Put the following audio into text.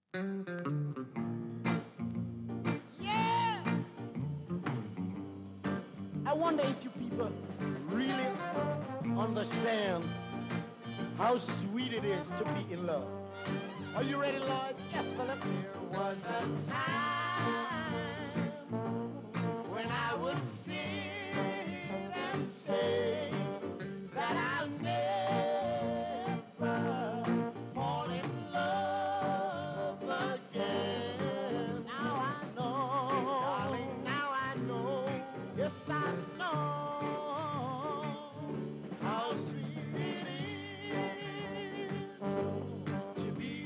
Yeah! I wonder if you people really understand how sweet it is to be in love. Are you ready, Lloyd? Yes, Philip. There was a time when I would sit and say